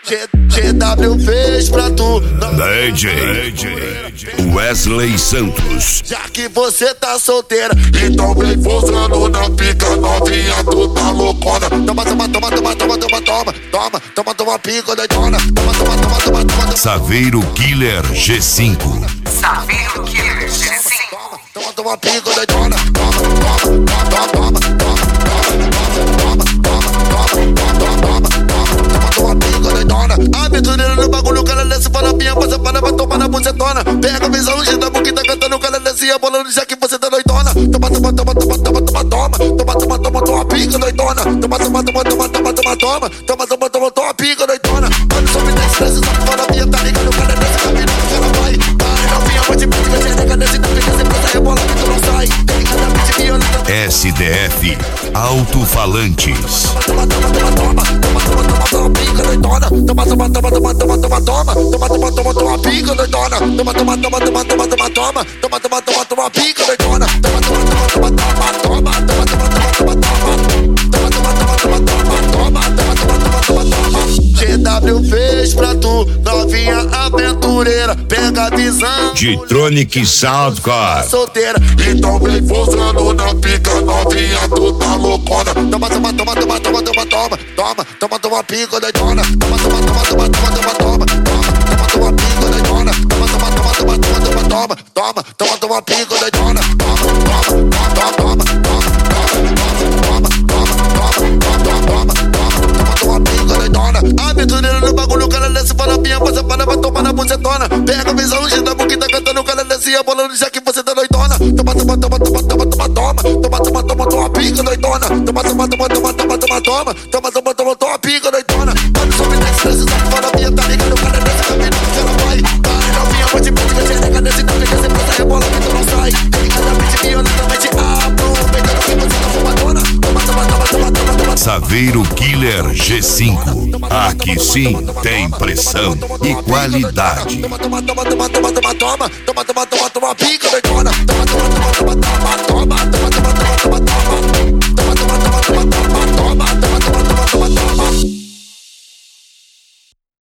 GW fez pra tu. DJ Wesley Santos. Já que você tá solteira, então vem forçando na pica novinha, tu tá loucona. Toma, toma, toma, toma, toma, toma, toma, toma, toma, toma, pica doidona. Toma, toma, toma, toma, toma. Saveiro Killer G5. Saveiro Killer G5. Toma, toma, pica doidona. Toma, toma, toma, toma, toma, toma, toma, pica doidona. Aventureiro no bagulho, o cara desce para a minha, você para, vai tomar na bucetona. Pega a visão, gira a que tá cantando, o cara desce a bolando, já que você tá doidona. Toma, toma, toma, toma, toma, toma, toma, toma, toma, toma, toma, pica doidona. Toma, toma, toma, toma, toma, toma, toma, toma, toma, toma, toma, pica doidona. Quando sobe 10 vezes, só fora a minha, tá ligado, o cara desce, caminho, o cara vai. Vai, novinha, vai te pedir, vai te nega, desce, tá fica, sempre tá rebolando, tu não sai. Tem cada bicho violenta. SDF Alto-Falantes. Toma, toma, toma, toma, toma, toma, toma, toma, pica doidona. Toma, toma, toma, toma, toma, toma, toma, toma, toma, toma, toma, pica doidona. Toma, toma, toma, toma, toma, toma, toma, toma, toma, toma, toma, pica doidona. Toma, toma, toma, toma, toma, toma, toma, toma, toma, toma, toma. GW fez pra tu, novinha aventureira, pega a visão. G-Tronic Soundcore. Solteira, então vem forçando na pica novinha, tu tá loucona. Toma, toma, toma, toma, toma, toma, toma, toma, toma, toma, pica doidona. Toma, toma, toma, toma, toma, toma, toma, toma, toma, pica doidona. Toma, toma, toma, toma, toma, toma, toma, toma, toma, toma, pica doidona. Toma, toma, toma, toma, toma, pica doidona. Aventureiro no bagulho, o cara desce para a minha, você para, vai tomar na bucetona. Pega a visão, gira a que tá cantando, o cara desce a bolando, já que você tá doidona. Toma, toma, toma, toma, toma, toma, toma, toma, toma, toma, toma, pica doidona. Toma, toma, toma, toma, toma, toma, toma, toma, toma, toma, toma, pica doidona. Quando sobe 10 vezes, só fora a minha, tá ligado, o cara desce, caminho, o cara vai. Vai, novinha, vai te pedir, vai te nega, desce, tá fica, sempre tá rebolando, tu não sai. Tem cada bicho violentamente aproveitando que você tá fumadona. Toma, toma, toma, toma, toma, toma. Saveiro Killer G5. Aqui sim tem pressão e qualidade. Toma, toma, toma, toma, toma, toma, toma, toma, toma, toma, toma, pica doidona.